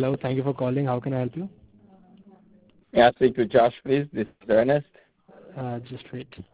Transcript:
Hello, thank you for calling. How can I help you? May I speak to Josh, please? This is Ernest. Just wait.